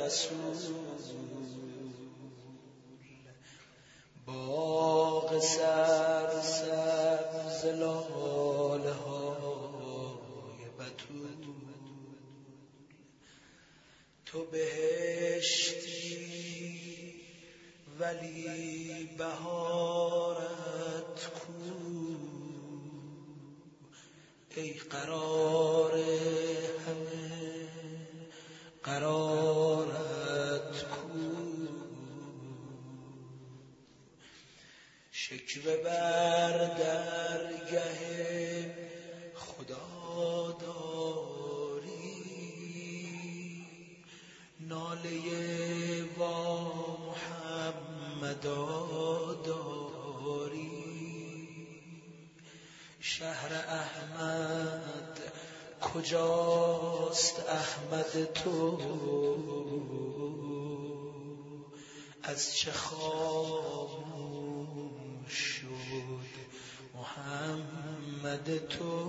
رسول، باغ سرسبز لاله های بتول، تو بهشتی ولی بهارت کو، ای قرار همه قرارت کو، شکوه بر درگه خدا داری، ناله وا محمدا داری، شهر احمد کجاست احمد تو، از چه خاموش شد محمد تو،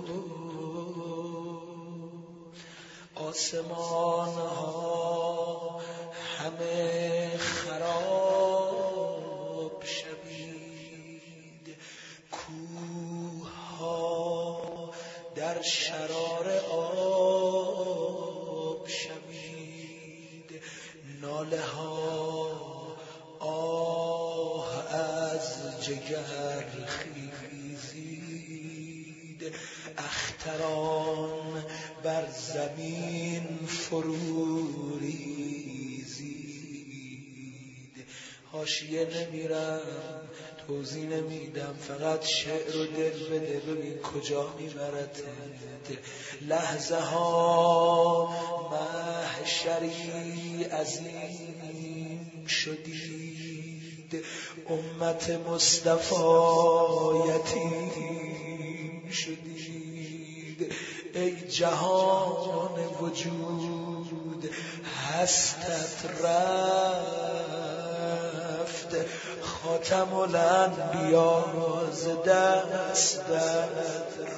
آسمان ها همه خراب شوید، کوه ها در شرار آب شوید، ناله ها آه از جگر خیزید، اختران بر زمین فرو ریزید. حاشیه نمیرم، توضیح نمیدم، فقط شعر و دل بده، ببین کجا میبرد. لحظه ها محشری عظیم شدید، امت مصطفی یتیم شدید، ای جهان وجود هستت رفت، خاتم الانبیا ز دستت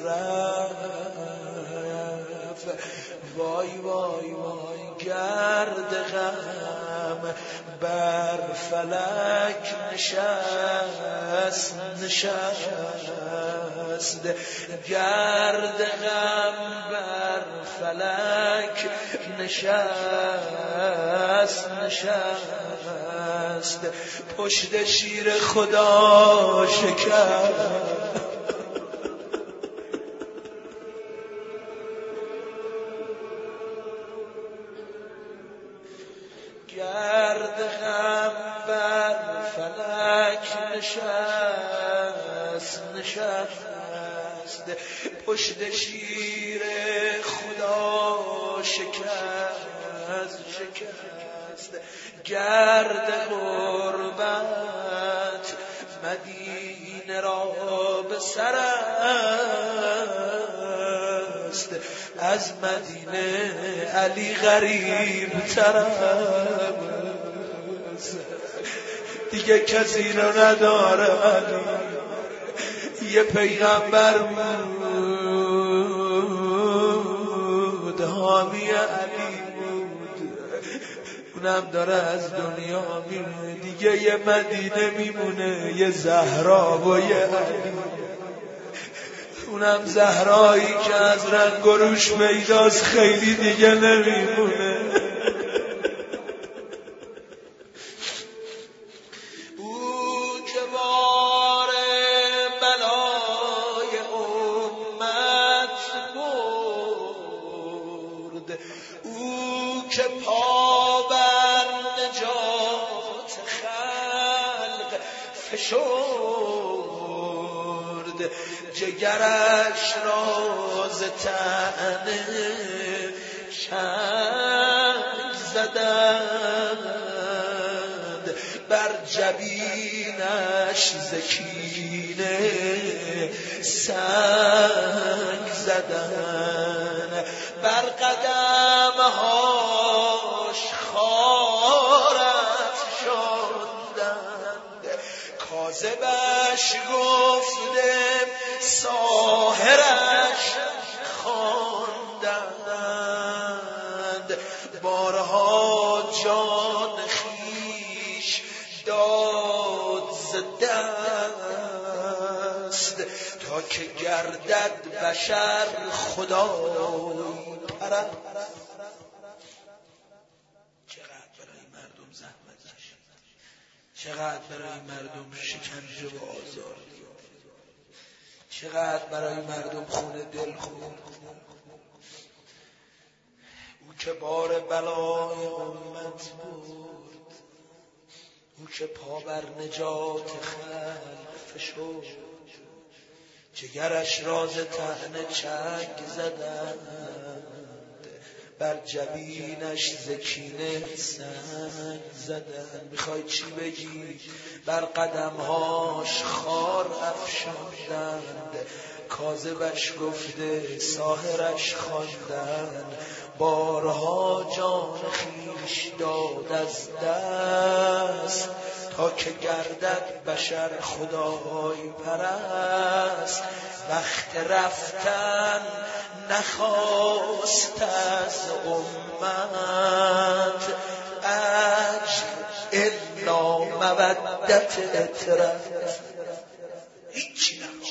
رفت، وای وای وای گرد غم بر فلک نشست، گرد غم بر فلک نشست، پشت شیر خدا شکست، گرد غم بر فلک نشست، پشت شیر خدا شکست، گرد غربت مدینه را به سر است، از مدینه علی غریب تر است، دیگه کسی رو نداره علی، یه پیغمبر بود حامی علی بود، اونم داره از دنیا میره، دیگه یه مدینه میمونه، یه زهرا و یه علی، اونم زهرایی که از رنگ و روش پیداست، خیلی دیگه نمیمونه. او که بار بلای امت برد، او که پا بر نجات خلق فشرد، جگرش راز طعنه چنگ زدند، بر جبینش زکینه سنگ زدند، بر قدمهاش خارت شدند، کاذبش گفته ساحرش خواندند، بارها جان خیش داد زده است تا که گردد بشر خدای پرست. چقدر برای مردم زحمت کشید، چقدر برای مردم شکنجه و آزار دید، چقدر برای مردم خون دل خورد. او که بار بلای امت بود، او که پا بر نجات خلق فشرد، جگرش راز طعنه چنگ زدند، بر جبینش ز کینه سنگ زدند. میخوای چی بگی؟ بر قدمهاش خار افشاندند، کاذبش گفته ساحرش خواندند، بارها جان خویش داد از دست تا که گردد بشر خدای پرست. وقت رفتن نخواست از امت اجر الا مودت اطرت. هیچی نخواست.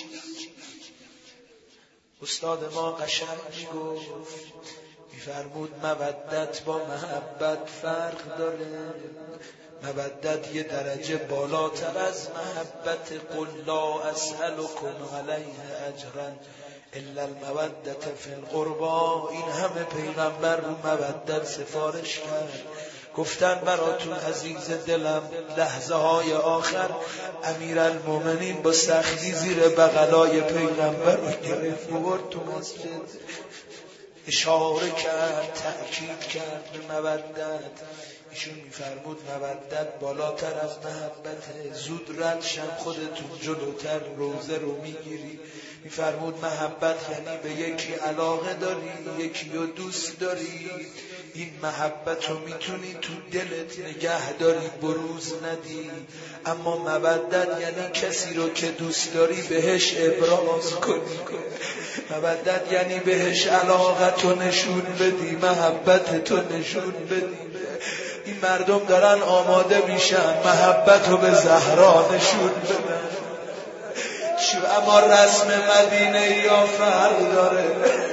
استاد ما قشنگ میگفت، میفرمود مودت با محبت فرق داره. مودت یه درجه بالاتر از محبت. قل لا اسألكم علیه اجرا الا المودت فی القربا. این همه پیغمبر رو مودت سفارش کرد، گفتن براتون عزیز دلم. لحظه های آخر امیرالمومنین با سختی زیر بغلای پیغمبر رو گرفت و برد تو مسجد، اشاره کرد، تأکید کرد به مودت. ایشون میفرمود مودت بالاتر از محبت. زود رد شم، خودتون جلوتر روزه رو میگیری. میفرمود محبت یعنی به یکی علاقه داری، یکی رو دوست داری، این محبت رو میتونی تو دلت نگه داری، بروز ندی. اما مودت یعنی کسی رو که دوست داری بهش ابراز کنی. مودت یعنی بهش علاقت رو نشون بدی، محبت رو نشون بدی. این مردم دارن آماده میشن محبت رو به زهرا نشون بدن. اما رسم مدینه یا فرق داره.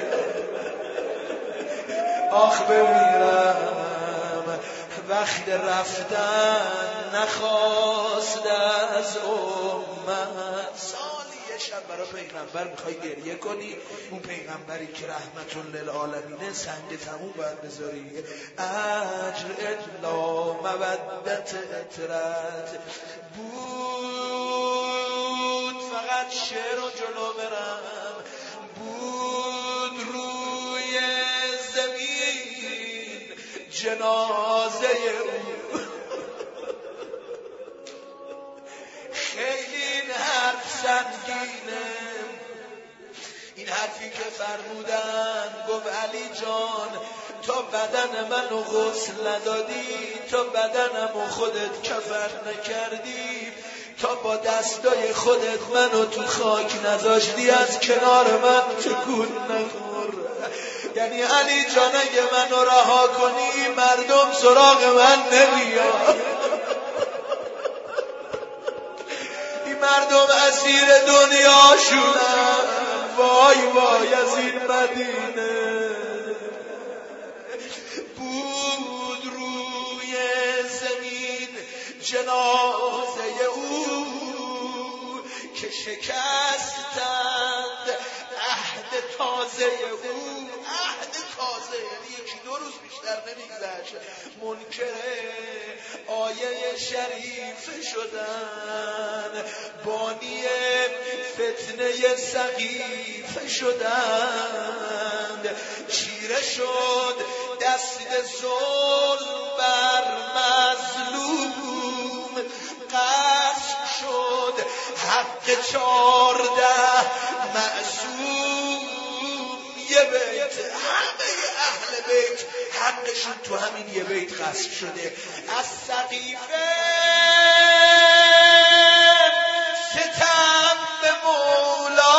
آخ بمیرم وقت رفتن نخواست از امت. سالی یه شب برای پیغمبر میخوای گریه کنی، اون پیغمبری که رحمت للعالمینه سنگ تموم باید بذاری. اجر الا مودت اطرت بود. فقط شعر و جلو برم. بود روی زمین جنازه او. خیلی این حرف سنگینه، این حرفی که فرمودن. گفت علی جان تا بدن منو غسل ندادی، تا بدنمو خودت کفن نکردی، تا با دستای خودت منو تو خاک نذاشتی، از کنار من تکون نخور. یعنی علی جان اگه منو رها کنی مردم سراغ من نمیاد. این مردم اسیر دنیا شدن. وای وای از این مدینه. بود روی زمین جنازه او که شکستند عهد تازه او. عهد تازه یعنی یکی دو روز بیشتر نمیگذشت منکر آیه شریف شدن، بانی فتنه سقیفه شدند. چیره شد دست ظلم بر مظلوم، قصد شد حق 14 معصوم. یه بیت، همه اهل بیت حقشون تو همین یه بیت غصب شده. از سقیفه ستم به مولا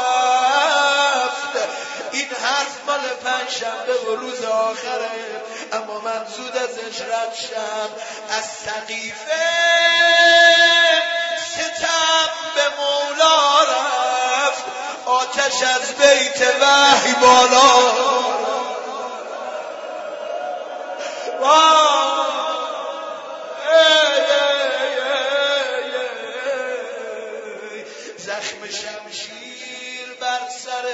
رفت. این حرف مال پنجشنبه و روز آخره. اما من زود ازش رد شم. از سقیفه ستم به مولا رفت، آتش از بیت وحی بالا. زخم شمشیر بر سر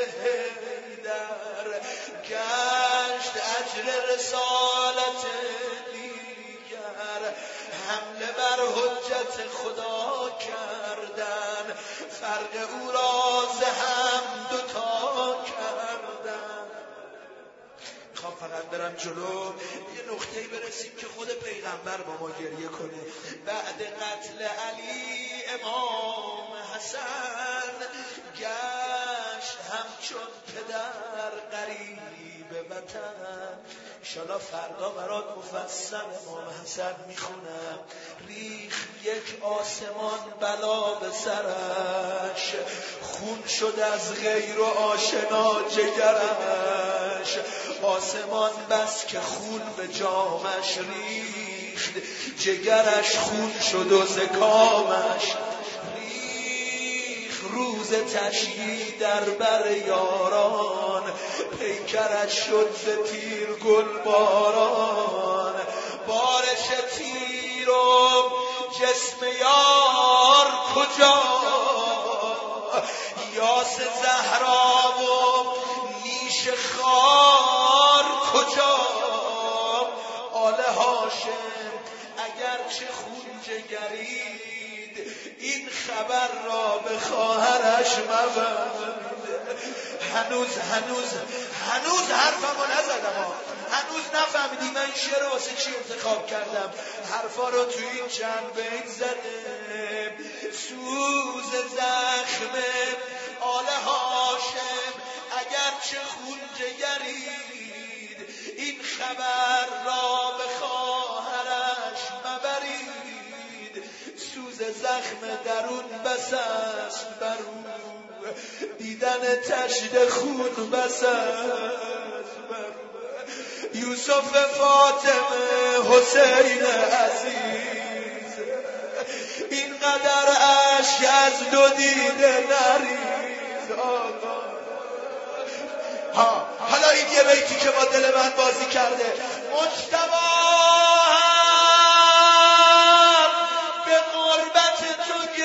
حیدر گشت اجر رسالت دیگر. حمله بر حجت خدا کردن، فرق او را ز هم دوتا کردن. میخوام فقط برم جلو یه نقطه‌ای برسیم که خود پیغمبر با ما گریه کنه. بعد قتل علی امام حسن گشت همچون پدر غریب وطن. انشالله فردا برات مفصل امام حسن میخونم. ریخ یک آسمان بلا به سرش، خون شد از غیر و آشنا جگرش. آسمان بس که خون به جامش ریخت، جگرش خون شد و زکامش ریخت. روز تشییع در بر یاران، پیکرش شد ز تیر گل باران. بارش تیر و جسم یار کجا، یاس زهرا و نیش خار کجا. آل هاشم اگرچه خون جگرید، این خبر را به خواهرش مبرد. هنوز حرفمو نزدم، هنوز نفهمیدی من این شعر واسه چی انتخاب کردم. حرفا رو تو این چند بیت زده. سوز زخم آل هاشم اگرچه خون جگرید، این خبر را به خواهرش مبرید. سوز زخم درون بس است برو، دیدن تشد خون بس است برو. یوسف فاطمه حسین عزیز، اینقدر اشک از دو دیده نریز. حالا این یه بیتی که با دل من بازی کرده. مجتبی به غربت تو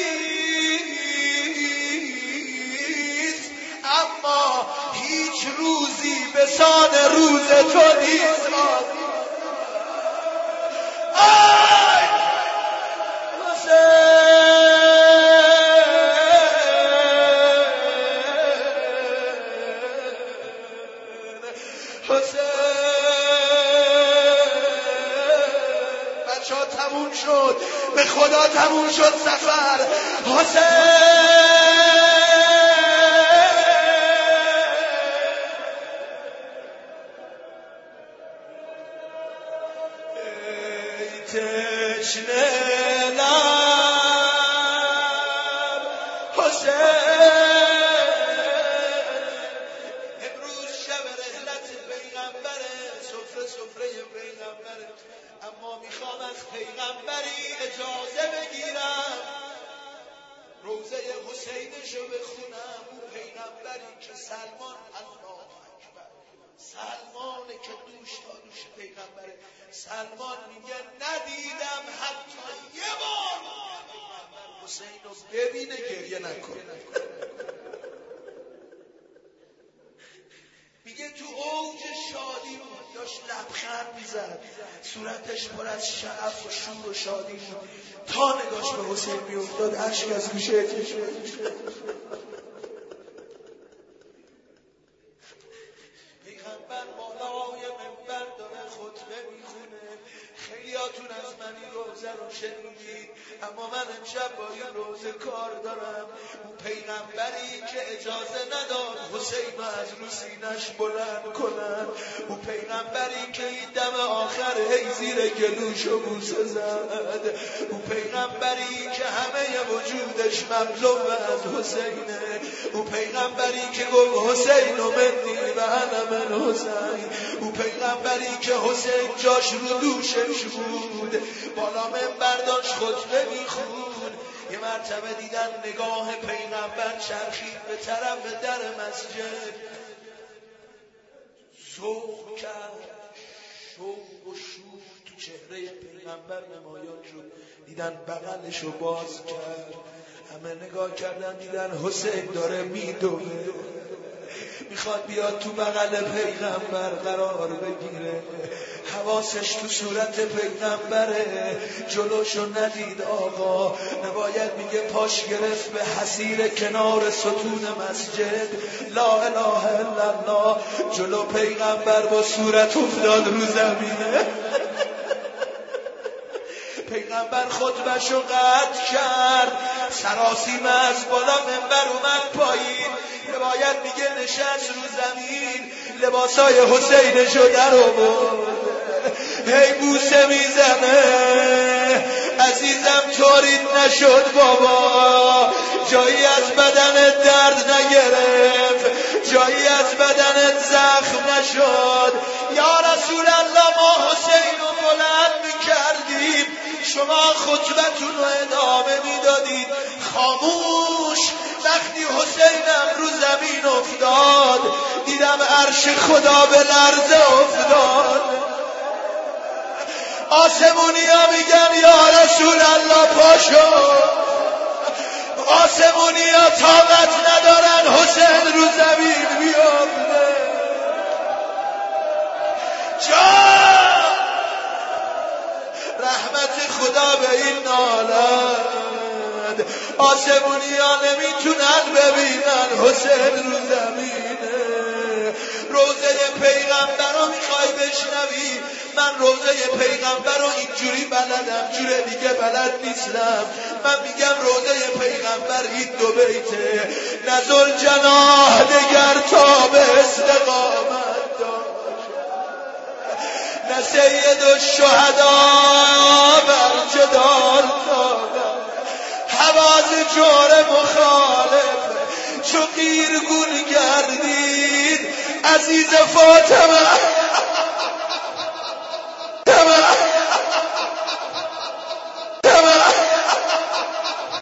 گریست، اما هیچ روزی به سان روز تو نیست. آی حسین بچه ها تموم شد، به خدا تموم شد سفر. حسین تشنه لب حسین، امروز شب رحلت پیغمبره، سفره پیغمبره، اما میخوام از پیغمبری اجازه بگیرم روزه حسینشو بخونم. اون پیغمبری که سلمان، الله اکبر، سلمانه که دوش تا دوش پیغمبره. سلمان میگه ندیدم حتی یه بار پیغمبر حسین رو ببینه گریه نکنه. میگه تو اوج شادی بود، داشت لبخند میزد، صورتش پر از شعف و شور و شادی بود. تا نگاش به حسین میافتاد اشک از گوشه چشمش. پیغمبر بالای منبر داره خطبه میخونه، خیلیاتون از من این روزه رو شنیدید، اما من امشب با این روزه کار دارم. اون پیغمبری که اجازه نداد حسین رو از رو سینش بلند کنن، اون پیغمبری که این دم آخر هی زیر گلوشو بوسه زد، اون پیغمبری که همه وجودش مملو از حسینه، اون پیغمبری که گفت حسین و منی و انا من حسین، اون پیغمبری که حسین جاش رو دوشش بود، بالا منبر داشت خطبه میخون. یه مرتبه دیدن نگاه پیغمبر چرخید به طرف در مسجد، ذوق کرد، شوق و شور تو چهره پیغمبر نمایان شد. دیدن بغلشو باز کرد، همه نگاه کردن دیدن حسین داره میدوه، میخواد بیاد تو بغل پیغمبر قرار بگیره. حواسش تو صورت پیغمبره، جلوشو ندید آقا. نباید میگه پاش گرفت به حصیر کنار ستون مسجد، لا اله الا الله. جلو پیغمبر با صورت افتاد رو زمینه. پیغمبر خطبه‌شو قطع کرد، سراسیمه از بالا منبر اومد پایین. باید میگه نشست رو زمین، لباسای حسینشو در آورد، هی بوسه میزنه. عزیزم طوریت نشد بابا، جایی از بدنت درد نگرفت، جایی از بدنت زخم نشد. یا رسول الله ما حسین رو بلند میکردیم، شما خطبتون رو ادامه میدادید. خاموش. وقتی حسینم رو زمین افتاد، دیدم عرش خدا به لرزه افتاد. آسمونی ها میگن یا رسول الله پاشو، آسمونی ها طاقت ندارن حسین رو زمین بیفته. جان رحمت خدا به این نالد، آسمونی ها نمیتونن ببینن حسین رو زمینه. روزه پیغمبر رو میخوای بشنوی؟ من روزه پیغمبر رو اینجوری بلدم، جور دیگه بلد نیستم. من میگم روزه پیغمبر این دو بیته: نزل جناح دگر تا به استقامت داشت، نه سید الشهدا بر جدال دادم، حواز جور مخالف چو قیرگون گردید. عزیز فاطمه